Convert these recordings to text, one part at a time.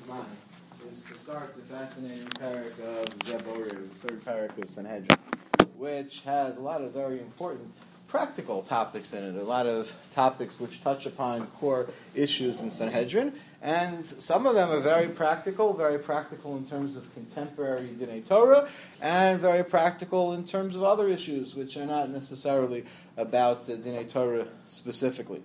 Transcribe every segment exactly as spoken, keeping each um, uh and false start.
Rahman is to start the fascinating parak of Zeh Borer, the third parak of Sanhedrin, which has a lot of very important practical topics in it, a lot of topics which touch upon core issues in Sanhedrin, and some of them are very practical, very practical in terms of contemporary Dinei Torah, and very practical in terms of other issues which are not necessarily about uh, Dinei Torah specifically.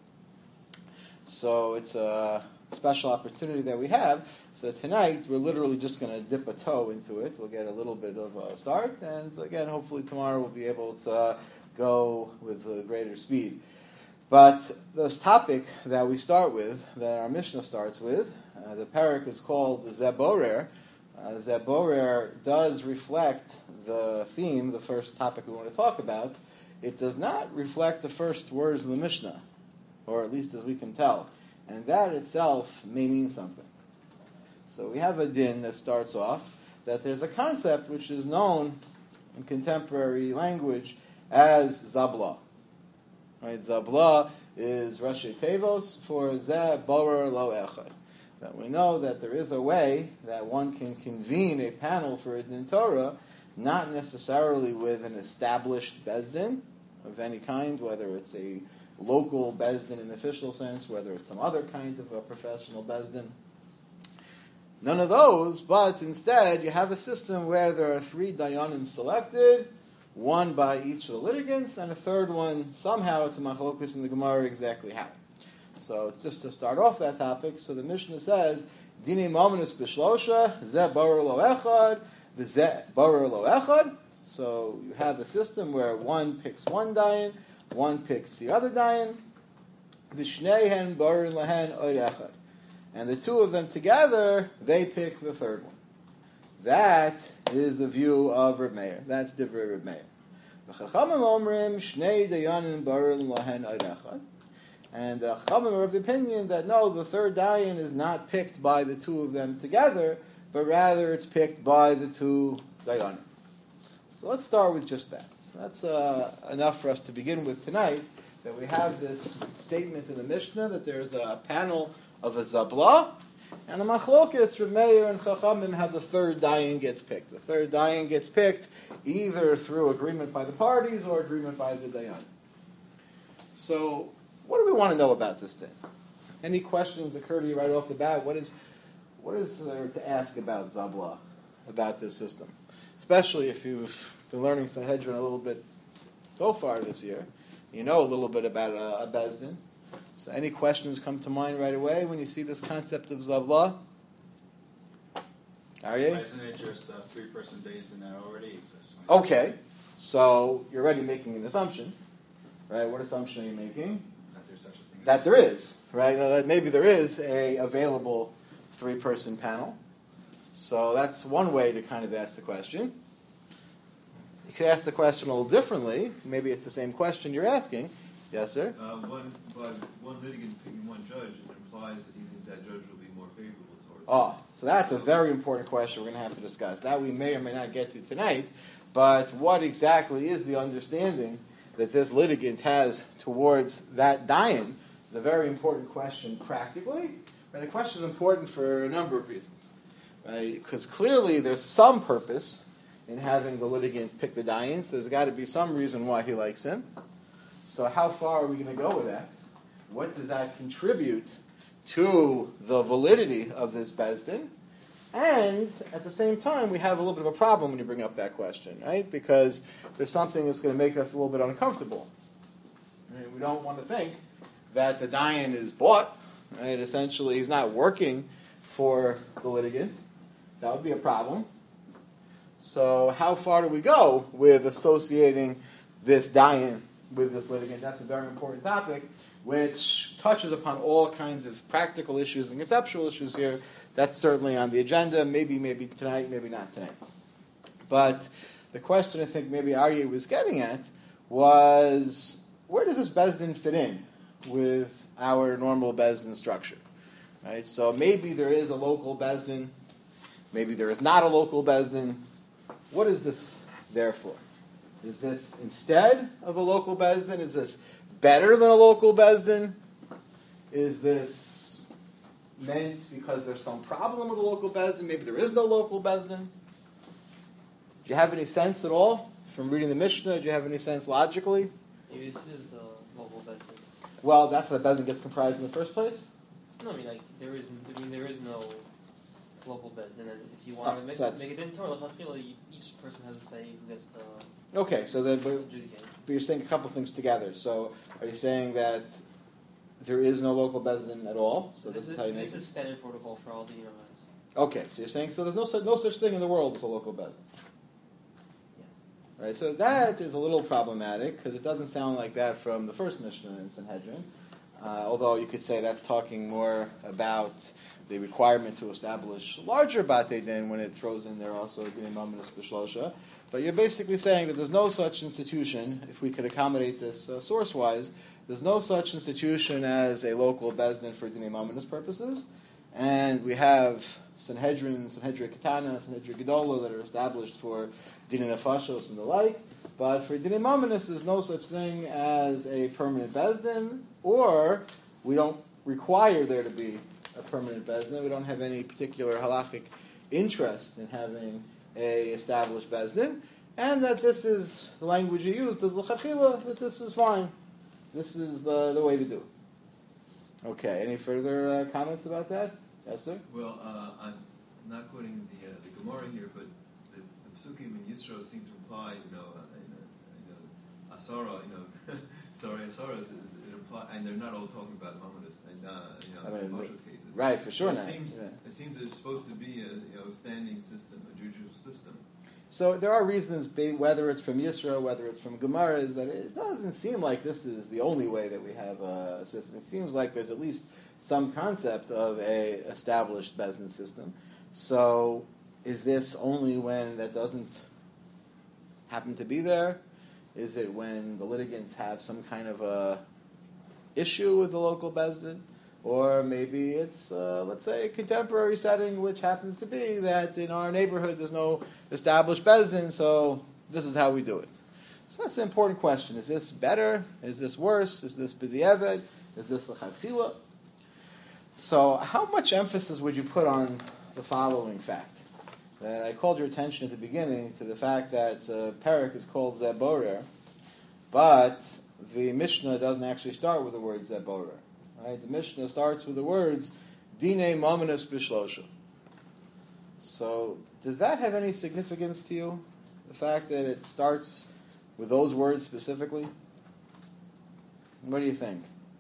So it's a special opportunity that we have. So tonight we're literally just going to dip a toe into it. We'll get a little bit of a start, and again, hopefully tomorrow we'll be able to uh, go with uh, greater speed. But this topic that we start with, that our Mishnah starts with, uh, the parak is called Zeh Borer. Uh, Zeh Borer does reflect the theme, the first topic we want to talk about. It does not reflect the first words of the Mishnah, or at least as we can tell. And that itself may mean something. So we have a din that starts off that there's a concept which is known in contemporary language as Zabla. Right? Zabla is Rashi Tevos for Zeh Borer Lo Echad. That we know that there is a way that one can convene a panel for a din Torah, not necessarily with an established bezdin of any kind, whether it's a local bezdin in official sense, whether it's some other kind of a professional bezdin. None of those, but instead you have a system where there are three dayanim selected, one by each of the litigants, and a third one, somehow it's a machlokus in the Gemara exactly how. So just to start off that topic, so the Mishnah says, Dini Mominus Bishlosha, Zeh Borer Lo Echad, Zeh Borer Lo Echad. So you have a system where one picks one dayan, one picks the other dayan, Vishneihen Borer Lahen Oid Echad. And the two of them together, they pick the third one. That is the view of Reb Meir. That's Divrei Reb Meir. V'chachamim omrim shnei dayanim borer lahen oid echad. And the Chachamim are of the opinion that no, the third dayan is not picked by the two of them together, but rather it's picked by the two dayanim. So let's start with just that. So that's uh, enough for us to begin with tonight, that we have this statement in the Mishnah that there's a panel of a Zabla, and the machlokas, Reb Meir and Chachamim, how the third dayan gets picked. The third dayan gets picked either through agreement by the parties or agreement by the dayan. So, what do we want to know about this thing? Any questions occur to you right off the bat? What is what is there to ask about Zabla, about this system? Especially if you've been learning Sanhedrin a little bit so far this year. You know a little bit about a, a Bezdin. So any questions come to mind right away when you see this concept of Zabla? Aryeh? Why isn't it just a three-person Bezdin that already exists? Okay, so you're already making an assumption, right? What assumption are you making? That there's such a thing. That there is, right? Now, that maybe there is a available three-person panel. So that's one way to kind of ask the question. You could ask the question a little differently. Maybe it's the same question you're asking. Yes, sir? Uh, one, by one litigant picking one judge, it implies that you think that judge will be more favorable towards Oh, so that's a very important question we're going to have to discuss. That we may or may not get to tonight, but what exactly is the understanding that this litigant has towards that dayan is a very important question practically. And the question is important for a number of reasons. Right? Because clearly there's some purpose in having the litigant pick the dayans. There's got to be some reason why he likes him. So how far are we going to go with that? What does that contribute to the validity of this bezdin? And at the same time, we have a little bit of a problem when you bring up that question, right? Because there's something that's going to make us a little bit uncomfortable. Right? We don't want to think that the dayan is bought. Right? Essentially, he's not working for the litigant. That would be a problem. So how far do we go with associating this dayan with this litigant? That's a very important topic, which touches upon all kinds of practical issues and conceptual issues here. That's certainly on the agenda. Maybe, maybe tonight, maybe not tonight. But the question I think maybe Aryeh was getting at was, where does this bezdin fit in with our normal bezdin structure? Right? So maybe there is a local bezdin. Maybe there is not a local bezdin. What is this there for? Is this instead of a local bezdin? Is this better than a local bezdin? Is this meant because there's some problem with the local bezdin? Maybe there is no local bezdin. Do you have any sense at all from reading the Mishnah? Do you have any sense logically? Maybe this is the local bezdin. Well, that's how the bezdin gets comprised in the first place. No, I mean like there is. I mean there is no local bezdin, and if you want Oh, to make, so that's- make it internal, each person has a say who gets to Okay, so then, but, adjudicate. but you're saying a couple things together. So, are you saying that there is no local bezdin at all? So this, this is how you make this it. is standard protocol for all the universities. Okay, so you're saying so there's no such no such thing in the world as a local bezdin. Yes. Right, so that is a little problematic because it doesn't sound like that from the first Mishnah in Sanhedrin. Uh, although you could say that's talking more about the requirement to establish larger Batei Din when it throws in there also Dinei Mamonos B'Shlosha. But you're basically saying that there's no such institution, if we could accommodate this uh, source-wise, there's no such institution as a local Bezdin for Dinei Mamonos purposes. And we have Sanhedrin, Sanhedrin Ketana, Sanhedrin Gedola that are established for Dinei Nefashos and the like. But for Dinei Mamonos, there's no such thing as a permanent Bezdin, or we don't require there to be a permanent bezdin. We don't have any particular halachic interest in having a established bezdin, and that this is the language you used as l'chachila, that this is fine. This is the, the way to do it. Okay, any further uh, comments about that? Yes, sir? Well, uh, I'm not quoting the, uh, the Gemara here, but the, the Psukim in Yisro seem to imply, you know, uh, you know, you know Asara, you know, sorry, Asara, it imply, and they're not all talking about Mamonos and, uh, you know, I mean, Moshe's cases. Right, for sure So not. it seems, Yeah. it seems it's supposed to be a you know standing system, a judicial system. So there are reasons, whether it's from Yisro, whether it's from Gemara, is that it doesn't seem like this is the only way that we have a system. It seems like there's at least some concept of a established bezdin system. So is this only when that doesn't happen to be there? Is it when the litigants have some kind of a issue with the local bezdin? Or maybe it's, uh, let's say, a contemporary setting, which happens to be that in our neighborhood there's no established bezdin, so this is how we do it. So that's an important question. Is this better? Is this worse? Is this b'di'eved? Is this l'chadchila? So how much emphasis would you put on the following fact? That I called your attention at the beginning to the fact that uh, Perek is called Zeborer, but the Mishnah doesn't actually start with the word Zeborer. Right? The Mishnah starts with the words Dinei Mamonos B'Shlosha. So does that have any significance to you? The fact that it starts with those words specifically? What do you think?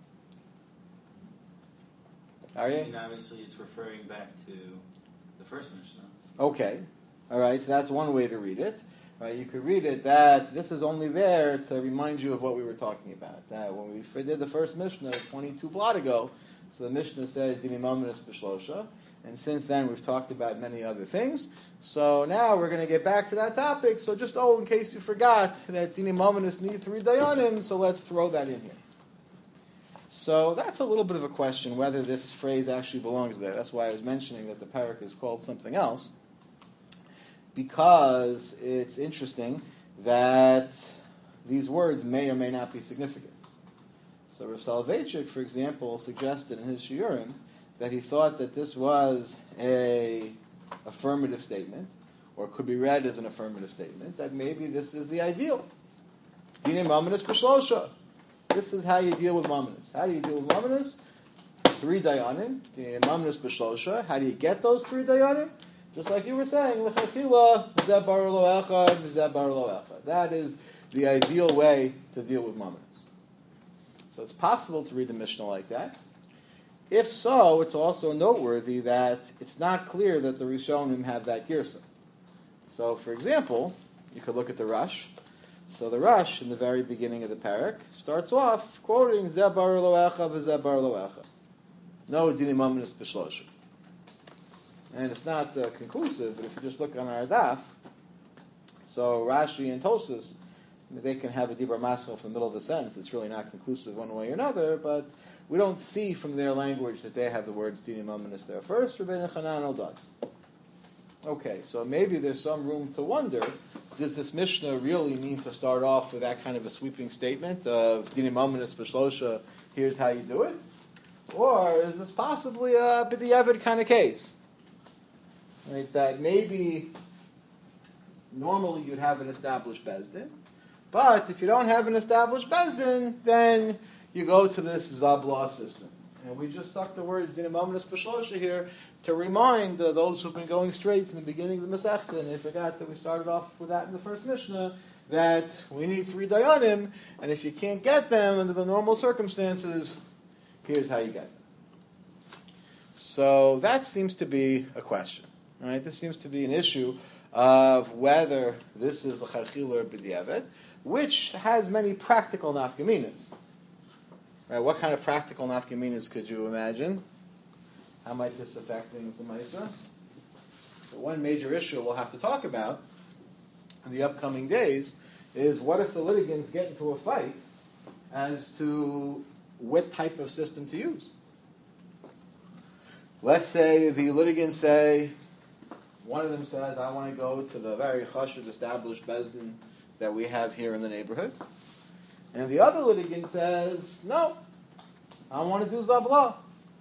Are I you? mean, obviously, it's referring back to the first Mishnah. Okay. All right, so that's one way to read it. Right, you could read it that this is only there to remind you of what we were talking about. That when we did the first Mishnah twenty-two blot ago, so the Mishnah said Dinei Mamonos B'Shlosha, and since then we've talked about many other things. So now we're going to get back to that topic. So just oh, in case you forgot that Dinei Mamonos need three dayanim, so let's throw that in here. So that's a little bit of a question whether this phrase actually belongs there. That's why I was mentioning that the parak is called something else. Because it's interesting that these words may or may not be significant. So Rav Soloveitchik, for example, suggested in his shiurim that he thought that this was a affirmative statement, or could be read as an affirmative statement, that maybe this is the ideal. Dinei Mamonos B'Shlosha. This is how you deal with Mamonos. How do you deal with Mamonos? Three dayanim. Dinei Mamonos B'Shlosha. How do you get those three dayanim? Just like you were saying, l'chachila, mizeh bar lo echad, mizeh bar lo echad. That is the ideal way to deal with mamonos. So it's possible to read the Mishnah like that. If so, it's also noteworthy that it's not clear that the Rishonim have that girsa. So, for example, you could look at the Rush. So the Rush, in the very beginning of the parak, starts off quoting zeh bar lo echad, v'zeh bar lo echad. No dinei mamonos b'shlosha. And it's not uh, conclusive, but if you just look on our daf, so Rashi and Tosfos, they can have a dibar maschil from the middle of a sentence. It's really not conclusive one way or another, but we don't see from their language that they have the words Dinei Mamonos there first. Rabbeinu Chananel does. Okay, so maybe there's some room to wonder, does this Mishnah really mean to start off with that kind of a sweeping statement of Dinei Mamonos B'Shlosha, here's how you do it? Or is this possibly a b'diavad kind of case? Right, that maybe normally you'd have an established Bezdin, but if you don't have an established Bezdin, then you go to this Zabla system. And we just stuck the words Dinim Omnis B'Shlosha here to remind uh, those who've been going straight from the beginning of the Masechta, and they forgot that we started off with that in the first Mishnah, that we need three Dayanim, and if you can't get them under the normal circumstances, here's how you get them. So that seems to be a question. Right? This seems to be an issue of whether this is the Charchil or B'diavad, which has many practical nafkaminas. Right? What kind of practical nafkaminas could you imagine? How might this affect things in Maisa? So one major issue we'll have to talk about in the upcoming days is what if the litigants get into a fight as to what type of system to use? Let's say the litigants say, one of them says, I want to go to the very chashuv established Bezdin that we have here in the neighborhood. And the other litigant says, no, I want to do Zabla.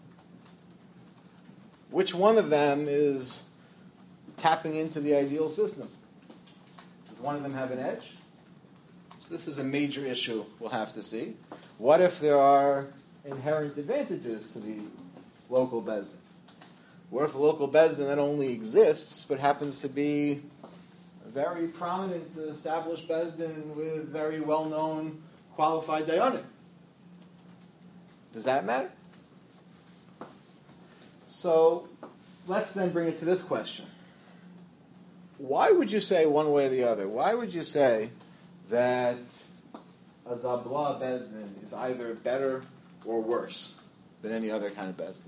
Which one of them is tapping into the ideal system? Does one of them have an edge? So this is a major issue we'll have to see. What if there are inherent advantages to the local Bezdin? What if the local Bezdin not only exists, but happens to be a very prominent, established Bezdin with very well-known, qualified Dayanim? Does that matter? So, let's then bring it to this question. Why would you say one way or the other? Why would you say that a Zabla Bezdin is either better or worse than any other kind of Bezdin?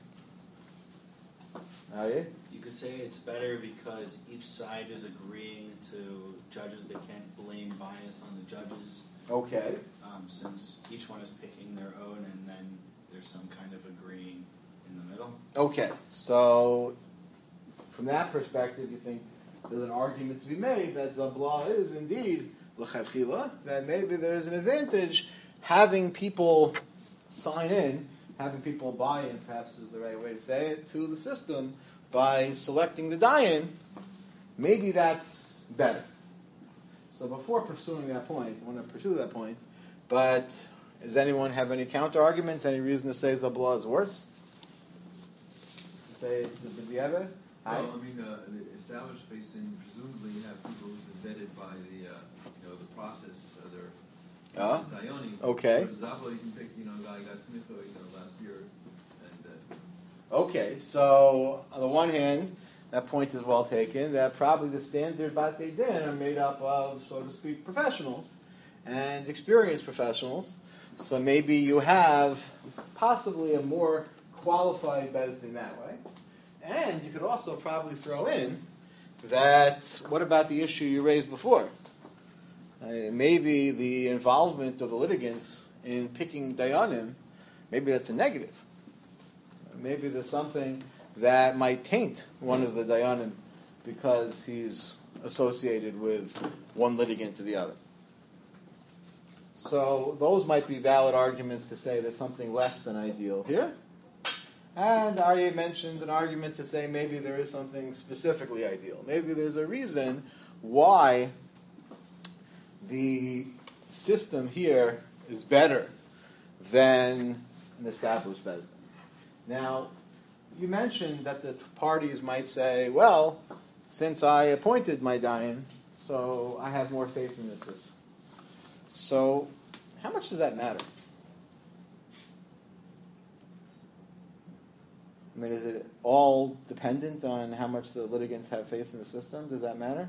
Oh, yeah? You could say it's better because each side is agreeing to judges. They can't blame bias on the judges. Okay. Um, since each one is picking their own, and then there's some kind of agreeing in the middle. Okay. So, from that perspective, you think there's an argument to be made that Zabla is indeed l'chadchila, that maybe there is an advantage having people sign in, having people buy in, perhaps is the right way to say it, to the system by selecting the dayan. Maybe that's better. So before pursuing that point, I want to pursue that point, but does anyone have any counter arguments, any reason to say Zabla is worse? To say it's the B'diavad? Well, I mean, uh, the established Bezdin, presumably you have people who've been vetted by the, uh, you know, the process of their Oh, Dayanim. okay. For example, you can pick, you know, a guy got smicha, you know, last year, and uh, Okay, so on the one hand, that point is well taken, that probably the standard Batei Din are made up of, so to speak, professionals and experienced professionals. So maybe you have possibly a more qualified Bezdin that way. And you could also probably throw in that, what about the issue you raised before? Uh, maybe the involvement of the litigants in picking Dayanim, maybe that's a negative. Maybe there's something that might taint one of the Dayanim because he's associated with one litigant to the other. So those might be valid arguments to say there's something less than ideal here. And Aryeh mentioned an argument to say maybe there is something specifically ideal. Maybe there's a reason why the system here is better than an established Bezdin. Now, you mentioned that the parties might say, well, since I appointed my dayan, so I have more faith in the system. So, how much does that matter? I mean, is it all dependent on how much the litigants have faith in the system? Does that matter?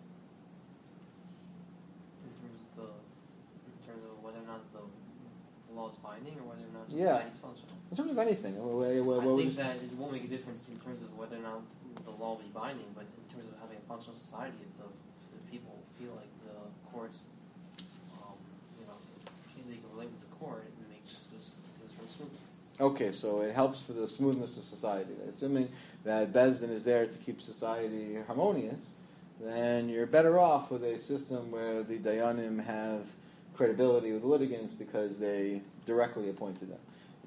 In terms of the, in terms of whether or not the, the law is binding or whether or not Yeah. society is functional. In terms of anything. What, what, what I would think you- that it won't make a difference in terms of whether or not the law will be binding, but in terms of having a functional society, if the, if the people feel like the courts, um, you know, feel they can relate with the court, it makes this things run smoothly. Okay, so it helps for the smoothness of society. Assuming that Bezdin is there to keep society harmonious, then you're better off with a system where the Dayanim have credibility with litigants because they directly appointed them. It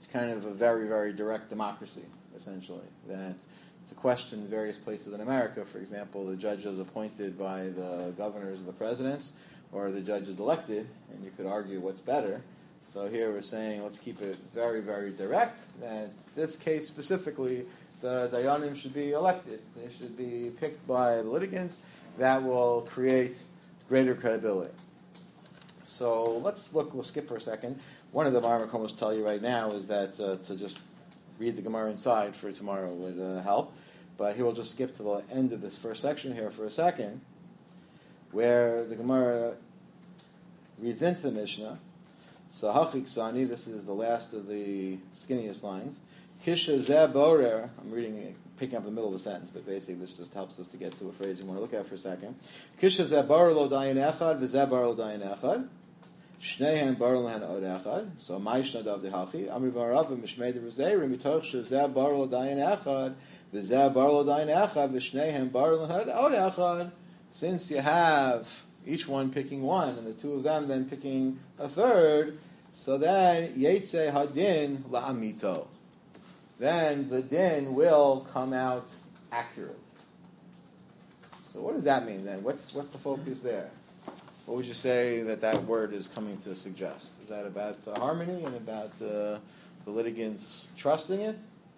it's kind of a very, very direct democracy, essentially. That it's a question in various places in America. For example, the judges appointed by the governors or the presidents, or the judges elected, and you could argue what's better. So here we're saying let's keep it very, very direct. And this case specifically, the Dayanim should be elected. They should be picked by the litigants. That will create greater credibility. So let's look, we'll skip for a second. One of the Marmar will tell you right now is that uh, to just read the Gemara inside for tomorrow would uh, help. But here we'll just skip to the end of this first section here for a second, where the Gemara reads into the Mishnah. So Hachik Sani, this is the last of the skinniest lines. Kisha zeh borer, I'm reading it, picking up the middle of the sentence, but basically this just helps us to get to a phrase you want to look at for a second. Kisha zeh borer lo dayin echad, v'zeh borer lo dayin echad. Shneihem borer lo hen od echad. So ma'ishna dav dehachi. Amri v'arav v'mishmei d'ruzeirim, mitoch shezeh borer lo dayin echad, v'zeh borer lo dayin echad, v'shneihem borer lo hen od echad. Since you have each one picking one, and the two of them then picking a third, so then Yetze Hadin La'amito. Then the din will come out accurate. So what does that mean then? What's what's the focus there? What would you say that that word is coming to suggest? Is that about uh, harmony and about uh, the litigants trusting it?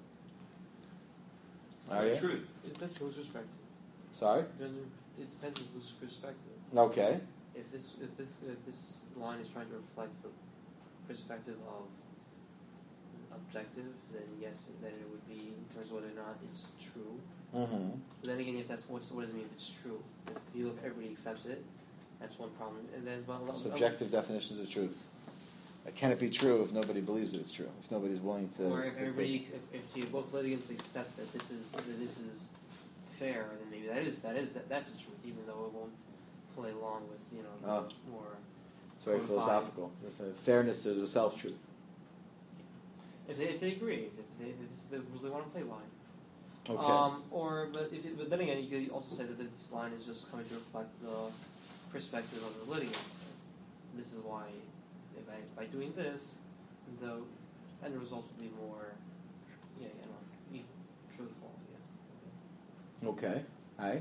Are you? True. It depends on whose perspective. Sorry? It doesn't- it depends on whose perspective. Okay. If this if this if this line is trying to reflect the perspective of objective, then yes, then it would be in terms of whether or not it's true. Mm-hmm. But then again, if that's what's, what does it mean if it's true? If you if everybody accepts it, that's one problem. And then well, Subjective definitions of truth. Uh, Can it be true if nobody believes that it's true? If nobody's willing to... or if everybody if, if you both litigants accept that this is that this is fair, then maybe that is that is that, that's the truth, even though it won't play along with you know the Oh. more. It's very Codified. philosophical. It's a fairness to the self-truth. If they, if they agree, if, they, if this is the rules they want to play by. Okay. Um, or, but if it, but then again, you could also say that this line is just coming to reflect the perspective of the litigants. This is why, if I, by doing this, the end result will be more, yeah, you know, be truthful. Yeah. Okay. Aye.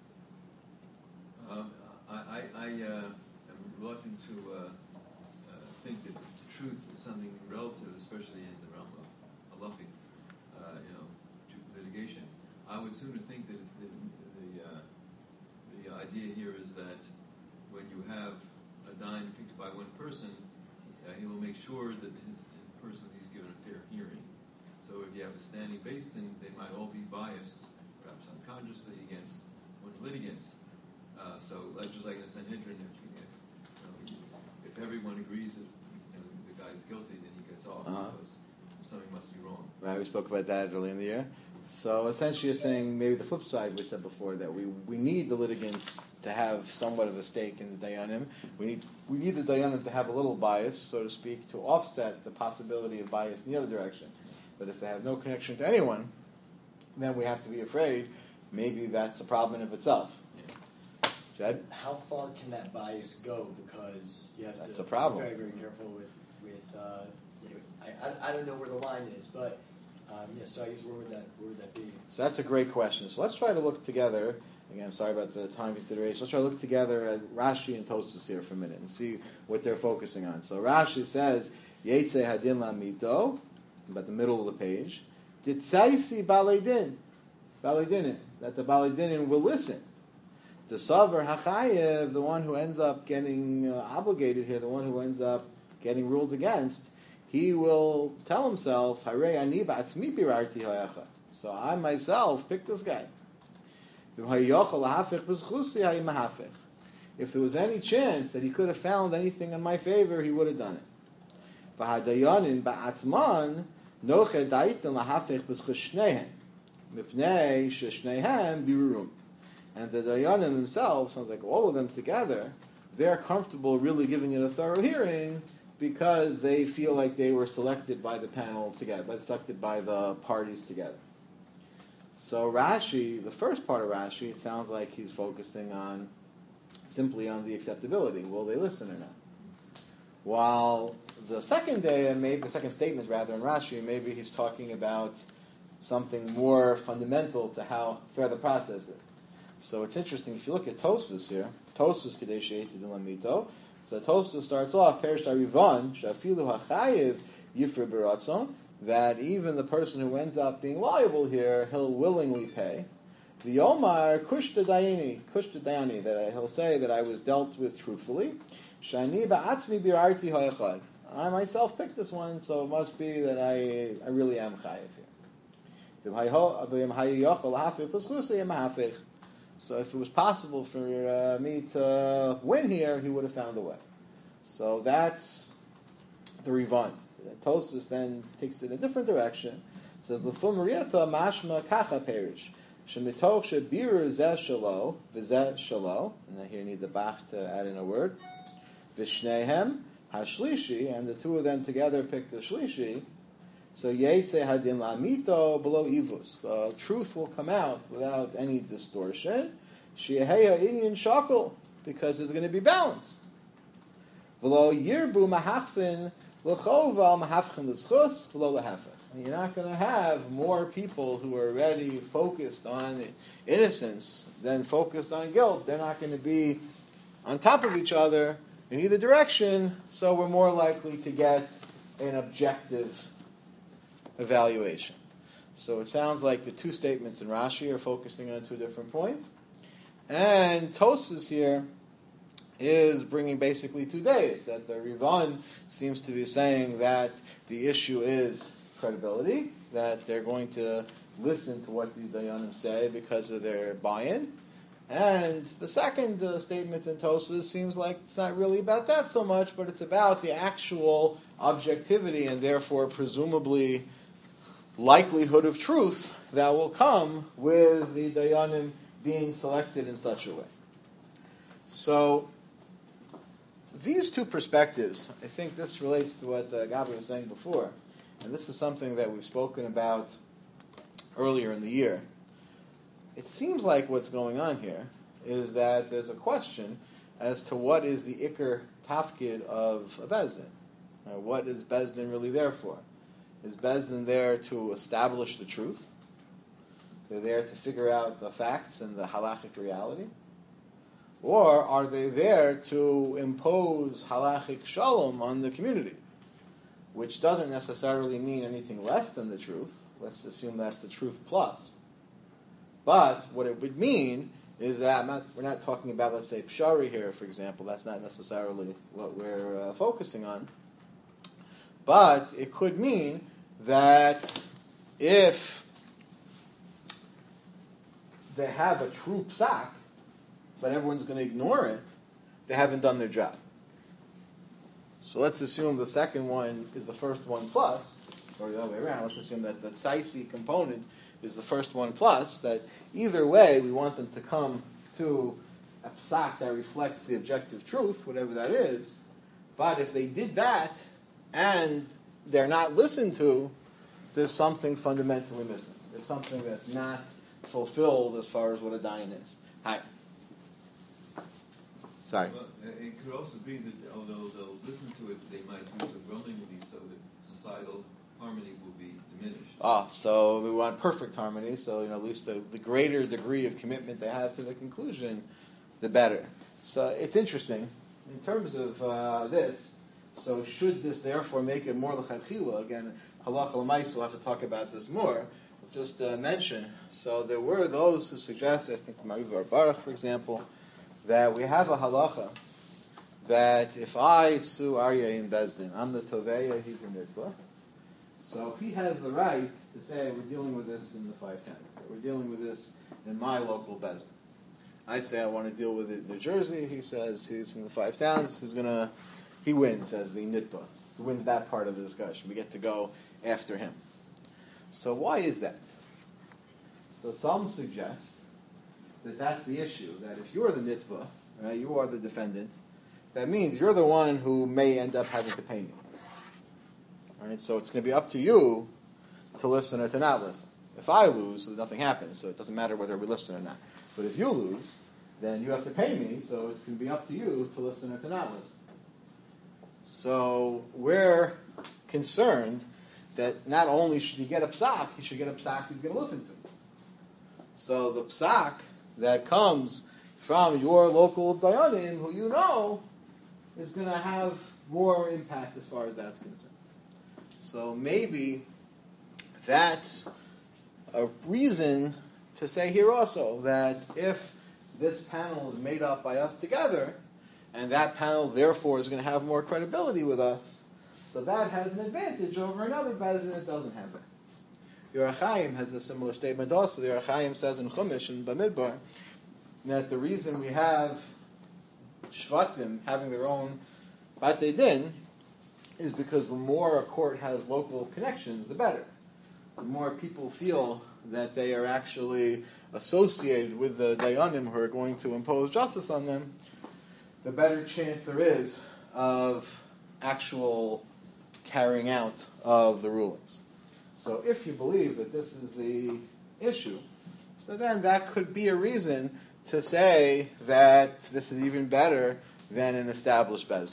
Um, I, I, I uh, am reluctant to uh, uh, think that truth is something relative, especially in the realm of halachic, uh, you know, litigation. I would sooner think that the the, uh, the idea here is that when you have a dime picked by one person, uh, he will make sure that his the person he's given a fair hearing. So if you have a standing base, then they might all be biased, perhaps unconsciously, against one of the litigants. Uh, so uh, just like in the Sanhedrin, if, you, you know, if everyone agrees that you know, the guy is guilty, then he gets off Uh-huh. because something must be wrong. Right, we spoke about that earlier in the year. So essentially you're saying maybe the flip side we said before, that we, we need the litigants to have somewhat of a stake in the Dayanim. We need we need the Dayanim to have a little bias, so to speak, to offset the possibility of bias in the other direction. But if they have no connection to anyone, then we have to be afraid maybe that's a problem in of itself. Yeah. Jed? How far can that bias go? Because you have That's to a problem. be very, very careful with, with uh, you know, I, I, I don't know where the line is, but um, yeah, so I guess where would that where would that be? So that's a great question. So let's try to look together. Again, I'm sorry about the time consideration. Let's try to look together at Rashi and Tosfos here for a minute and see what they're focusing on. So Rashi says, Yetze hadin lamito, about the middle of the page. Ditzaisi baleidin, baleidinin, that the baleidinin will listen. The savar hachayev, the one who ends up getting uh, obligated here, the one who ends up getting ruled against, he will tell himself, Harei ani ba'atzmi birarti hayacha. So I myself picked this guy. If there was any chance that he could have found anything in my favor, he would have done it. V'hadayanin ba'atzman noche da'itin lahafech b'zchus shneihem mipnei sheshneihem birurum. And the Dayanim themselves, sounds like all of them together, they're comfortable really giving it a thorough hearing because they feel like they were selected by the panel together, but selected by the parties together. So Rashi, the first part of Rashi, it sounds like he's focusing on simply on the acceptability. Will they listen or not? While the second day, and maybe the second statement rather in Rashi, maybe he's talking about something more fundamental to how fair the process is. So it's interesting, if you look at Tosfos here, Tosfos Kadesh Yesid Lamito, so Tosfos starts off, Perish Arivon, Shafilu HaChayiv Yifr Beratzon, that even the person who ends up being liable here, he'll willingly pay. The Omar Kushta Dayani, Kushta Dayani, that he'll say that I was dealt with truthfully. Shani Ba'atzmi Birarti Ha'echad. I myself picked this one, so it must be that I I really am chayiv here. So if it was possible for uh, me to win here, he would have found a way. So that's the Rivan. Tosfos then takes it in a different direction. It says l'fum riyata mashma kacha perish shemitoch shebir zeh shalo v'zeh shalo. And here you need the bach to add in a word. V'shnehem hashlishi, and the two of them together pick the shlishi. So yetze hadin lamito below ivus. The truth will come out without any distortion. Sheheya inyan shakel, because there's going to be balance. V'lo yirbu mahachfin l'chova mahachfin l'schus v'lo lehefech. You're not going to have more people who are already focused on innocence than focused on guilt. They're not going to be on top of each other in either direction, so we're more likely to get an objective evaluation. So it sounds like the two statements in Rashi are focusing on two different points. And Tosfos here is bringing basically two days. That the Rivan seems to be saying that the issue is credibility, that they're going to listen to what the Dayanim say because of their buy-in. And the second uh, statement in Tosfos seems like it's not really about that so much, but it's about the actual objectivity and therefore presumably likelihood of truth that will come with the Dayanim being selected in such a way. So these two perspectives, I think this relates to what uh, Gabi was saying before, and this is something that we've spoken about earlier in the year. It seems like what's going on here is that there's a question as to what is the Iker Tafkid of a Bezdin. Uh, what is Bezdin really there for? Is Bezdin there to establish the truth? They're there to figure out the facts and the halachic reality? Or are they there to impose halachic shalom on the community? Which doesn't necessarily mean anything less than the truth. Let's assume that's the truth plus. But what it would mean is that not, we're not talking about, let's say, pshari here, for example. That's not necessarily what we're uh, focusing on. But it could mean that if they have a true psak, but everyone's going to ignore it, they haven't done their job. So let's assume the second one is the first one plus, or the other way around. Let's assume that the tzaisi component is the first one plus, that either way we want them to come to a psak that reflects the objective truth, whatever that is. But if they did that and they're not listened to, there's something fundamentally missing. There's something that's not fulfilled as far as what a dayan is. Hi. Sorry. Well, it could also be that although they'll listen to it, they might do some grumbling with these so that societal harmony will be diminished. Ah, so we want perfect harmony, so you know, at least the, the greater degree of commitment they have to the conclusion, the better. So it's interesting. In terms of uh, this, so should this therefore make it more l'chadchila? Again, halacha l'mais, we'll have to talk about this more. We'll just uh, mention, so there were those who suggested, I think the Mariv Baruch, for example, that we have a halacha that if I sue Aryeh in Bezdin, I'm the Toveya, he's the Nitva, so he has the right to say, we're dealing with this in the five towns. We're dealing with this in my local Bezdin. I say I want to deal with it in New Jersey. He says he's from the five towns. He's gonna, he wins as the Nitva. He wins that part of the discussion. We get to go after him. So why is that? So some suggest that that's the issue. That if you're the Nitva, right, you are the defendant, that means you're the one who may end up having to pay me. All right, so it's going to be up to you to listen or to not listen. If I lose, nothing happens, so it doesn't matter whether we listen or not. But if you lose, then you have to pay me, so it's going to be up to you to listen or to not listen. So we're concerned that not only should he get a psak, he should get a psak he's going to listen to. So the psak that comes from your local dayanim, who you know, is going to have more impact as far as that's concerned. So maybe that's a reason to say here also that if this panel is made up by us together, and that panel therefore is going to have more credibility with us, so that has an advantage over another bezin that doesn't have that. The Orach Chaim has a similar statement also. The Orach Chaim says in Chumash and Bamidbar that the reason we have Shvatim having their own Batei Din is because the more a court has local connections, the better. The more people feel that they are actually associated with the Dayanim who are going to impose justice on them, the better chance there is of actual carrying out of the rulings. So if you believe that this is the issue, so then that could be a reason to say that this is even better than an established bezin.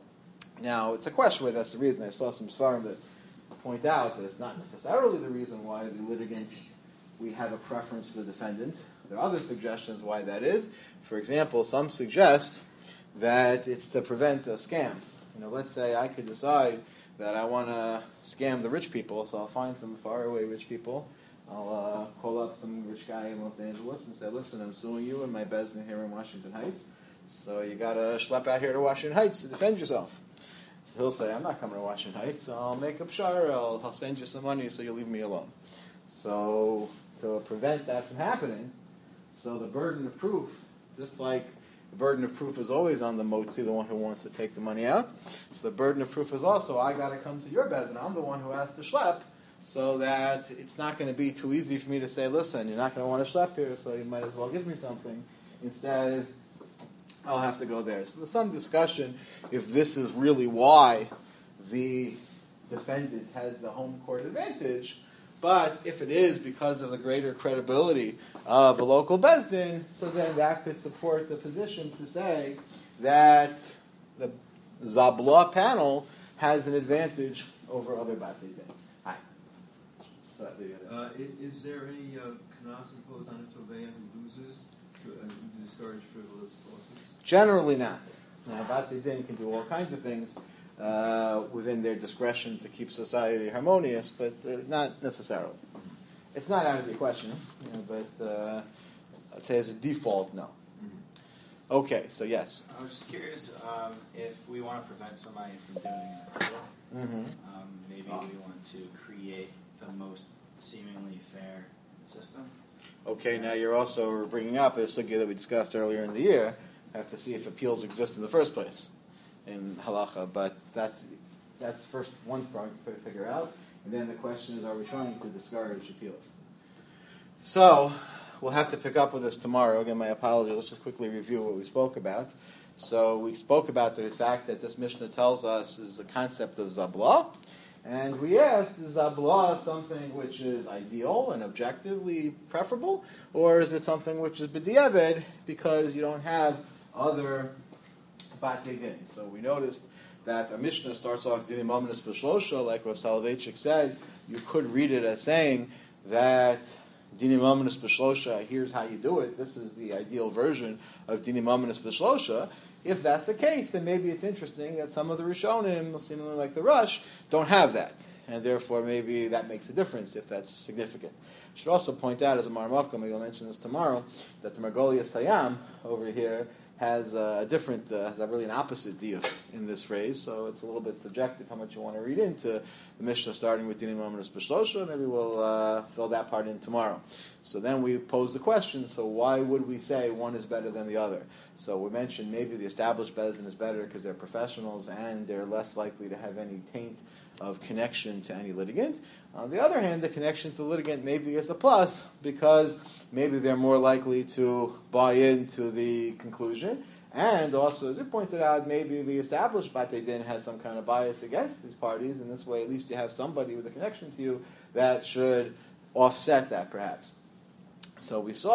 Now, it's a question whether that's the reason. I saw some svarim that point out that it's not necessarily the reason why the litigants, we have a preference for the defendant. There are other suggestions why that is. For example, some suggest that it's to prevent a scam. You know, let's say I could decide that I want to scam the rich people, so I'll find some faraway rich people. I'll uh, call up some rich guy in Los Angeles and say, listen, I'm suing you and my bezin here in Washington Heights, so you got to schlep out here to Washington Heights to defend yourself. So he'll say, I'm not coming to Washington Heights, I'll make up shar, I'll, I'll send you some money so you'll leave me alone. So to prevent that from happening, so the burden of proof, just like the burden of proof is always on the motzi, the one who wants to take the money out. So the burden of proof is also, I got to come to your bezin. I'm the one who has to schlep, so that it's not going to be too easy for me to say, listen, you're not going to want to schlep here, so you might as well give me something. Instead, I'll have to go there. So there's some discussion if this is really why the defendant has the home court advantage. But if it is because of the greater credibility of a local bezdin, so then that could support the position to say that the Zabla panel has an advantage over other Batei Din. Hi. So that the, uh, is, is there any uh, kanas imposed on a Toveya who loses to uh, discourage frivolous lawsuits? Generally not. Now, Batei Din can do all kinds of things Uh, within their discretion to keep society harmonious, but uh, not necessarily. It's not out of the question, you know, but uh, I'd say as a default, no. Mm-hmm. Okay, so yes. I was just curious um, if we want to prevent somebody from doing it. Mm-hmm. Um, maybe oh. we want to create the most seemingly fair system. Okay, now you're also bringing up a sugya that we discussed earlier in the year. I have to see if appeals exist in the first place in halacha, but that's that's the first one part to figure out. And then the question is, are we trying to discourage appeals? So we'll have to pick up with this tomorrow. Again, my apologies. Let's just quickly review what we spoke about. So we spoke about the fact that this Mishnah tells us is the concept of zabla, and we asked, is zabla something which is ideal and objectively preferable, or is it something which is b'diavad because you don't have other Batei Din? So we noticed that our Mishnah starts off Dinim Ominous B'Shlosha, like Rav Soloveitchik said. You could read it as saying that Dinim Ominous B'Shlosha, here's how you do it. This is the ideal version of Dinim Ominous B'Shlosha. If that's the case, then maybe it's interesting that some of the Rishonim, seemingly like the Rush, don't have that. And therefore maybe that makes a difference if that's significant. I should also point out, as a Marmavka, maybe I'll mention this tomorrow, that the Margolia Sayam over here has a different, uh, has a really an opposite deal in this phrase, so it's a little bit subjective how much you want to read into the Mishnah starting with Dinim Ominous B'Shlosha. Maybe we'll uh, fill that part in tomorrow. So then we pose the question, so why would we say one is better than the other? So we mentioned maybe the established bezin is better because they're professionals and they're less likely to have any taint of connection to any litigant. On the other hand, the connection to the litigant maybe is a plus because maybe they're more likely to buy into the conclusion. And also, as you pointed out, maybe the established Batei Din has some kind of bias against these parties. In this way, at least you have somebody with a connection to you that should offset that, perhaps. So we saw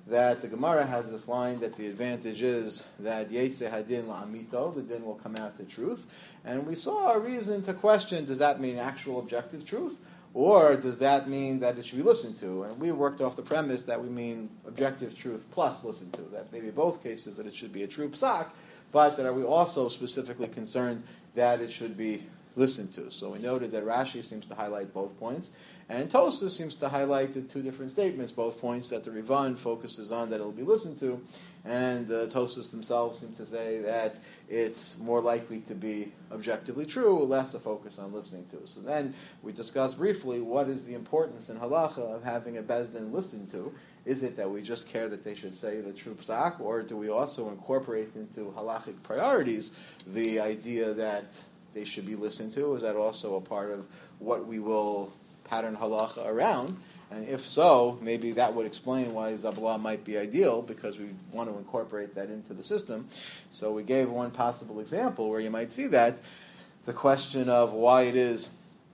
that the Gemara has this line that the advantage is that Yetze Hadin La'amito, the din will come out to truth. And we saw a reason to question, does that mean actual objective truth? Or does that mean that it should be listened to? And we worked off the premise that we mean objective truth plus listened to. That maybe both cases that it should be a true psak, but that are we also specifically concerned that it should be listened to? So we noted that Rashi seems to highlight both points, and Tosfos seems to highlight the two different statements, both points that the Rivan focuses on that it will be listened to, and uh, Tosfos themselves seem to say that it's more likely to be objectively true, less a focus on listening to. So then we discussed briefly what is the importance in halacha of having a bezdin listened to. Is it that we just care that they should say the true psak, or do we also incorporate into halachic priorities the idea that they should be listened to? Is that also a part of what we will pattern halacha around? And if so, maybe that would explain why Zabla might be ideal, because we want to incorporate that into the system. So we gave one possible example where you might see that, the question of why it is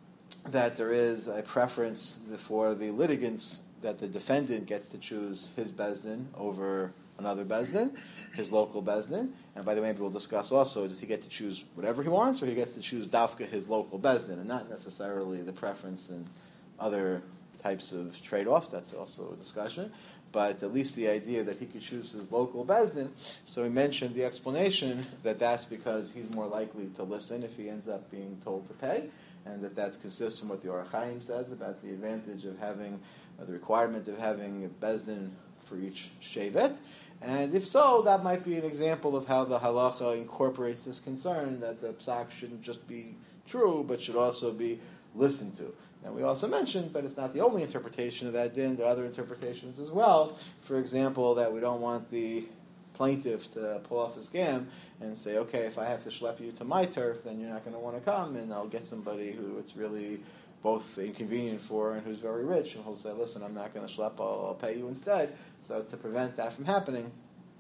that there is a preference for the litigants that the defendant gets to choose his bezdin over another bezdin, his local bezdin. And by the way, maybe we'll discuss also, does he get to choose whatever he wants, or he gets to choose dafka his local bezdin, and not necessarily the preference in other types of trade-offs? That's also a discussion. But at least the idea that he could choose his local bezdin. So we mentioned the explanation that that's because he's more likely to listen if he ends up being told to pay, and that that's consistent with what the Orach Chaim says about the advantage of having, uh, the requirement of having a bezdin for each shevet. And if so, that might be an example of how the halacha incorporates this concern that the psak shouldn't just be true, but should also be listened to. And we also mentioned, but it's not the only interpretation of that din, there are other interpretations as well. For example, that we don't want the plaintiff to pull off a scam and say, okay, if I have to schlep you to my turf, then you're not going to want to come, and I'll get somebody who it's really both inconvenient for and who's very rich, and he'll say, listen, I'm not going to schlep, I'll, I'll pay you instead. So to prevent that from happening,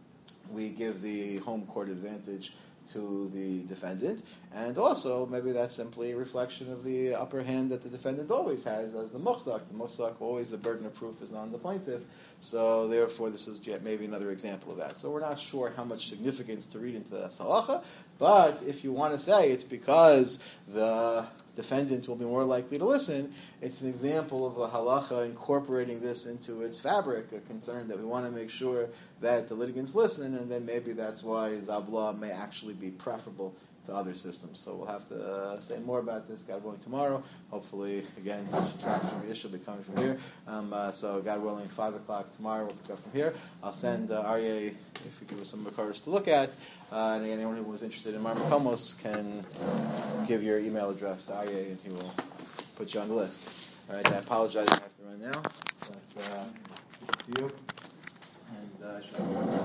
we give the home court advantage to the defendant, and also maybe that's simply a reflection of the upper hand that the defendant always has as the muhsak. The muhsak, always the burden of proof is on the plaintiff, so therefore this is yet maybe another example of that. So we're not sure how much significance to read into the halacha, but if you want to say it's because the defendant will be more likely to listen, it's an example of the halacha incorporating this into its fabric, a concern that we want to make sure that the litigants listen, and then maybe that's why Zabla may actually be preferable to other systems. So we'll have to uh, say more about this, God willing, tomorrow. Hopefully, again, traffic from Yiddish will be coming from here. Um, uh, so God willing, five o'clock tomorrow, we'll pick up from here. I'll send uh, Aryeh, if you give us some records to look at, uh, and anyone who was interested in Marmar Komos can give your email address to Aryeh, and he will put you on the list. All right, I apologize, I have to run now. But, uh, good to see you. And uh,